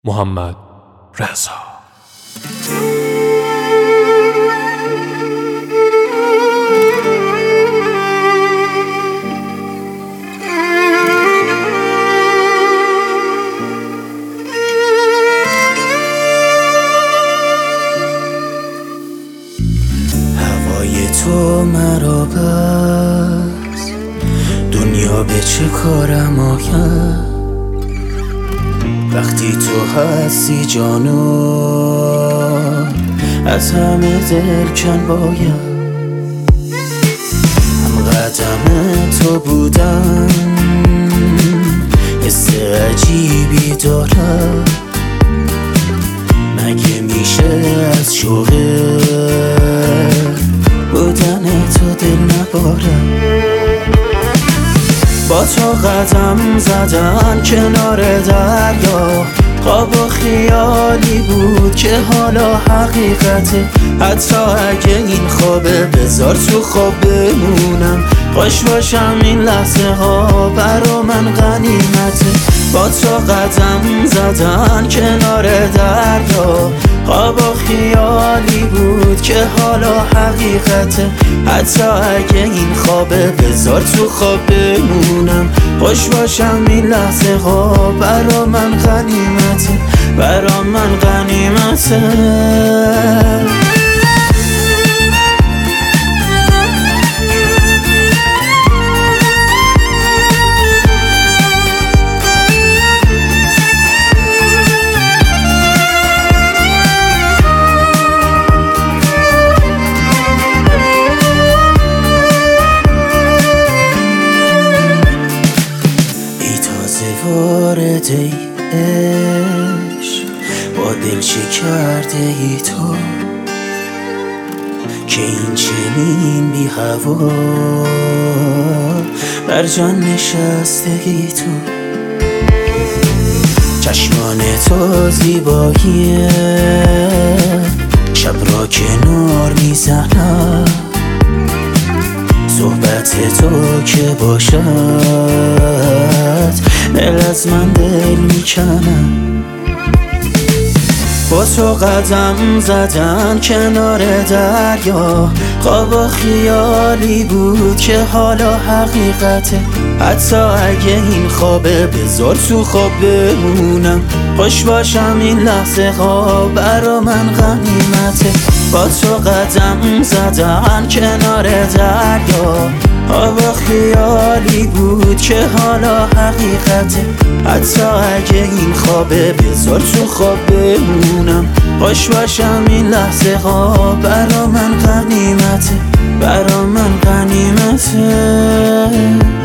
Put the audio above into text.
محمد رضا. هوای تو مرا بس، دنیا به چه کارم آید وقتی تو هستی جانو، از همه دل کن باید. هم قدم تو بودم حس عجیبی دارم، مگه میشه از شوق بودن تو دل نبارم؟ با تو قدم زدن کنار دریا، خواب و خیالی بود که حالا حقیقته. حتی اگه این خوابه بذار تو خواب بمونم، خوش باشم این لحظه ها برا من غنیمته. با تو قدم زدن کنار دریا، خواب و خیالی بود که حالا حقیقته. حتی اگه این خوابه بذار تو خواب بمونم، خوش باشم این لحظه ها برا من غنیمته، برا من غنیمته. وارد ای عشق، با دل چه کرده ای تو که این چنین بی هوا بر جان نشسته ای تو. چشمان تو زیبایی شب را کنار میزنم، صحبت تو که باشد دل از من دل میکنم. با تو قدم زدن کنار دریا، خواب و خیالی بود که حالا حقیقته. حتی اگه این خوابه بذار تو خواب بمونم، خوش باشم این لحظه ها برا من غنیمته. با تو قدم زدن کنار دریا، خواب و خیالی بود که حالا حقیقته. حتی اگه این خوابه بذار تو خواب بمونم، خوش باشم این لحظه ها برا من غنیمته، برا من غنیمته.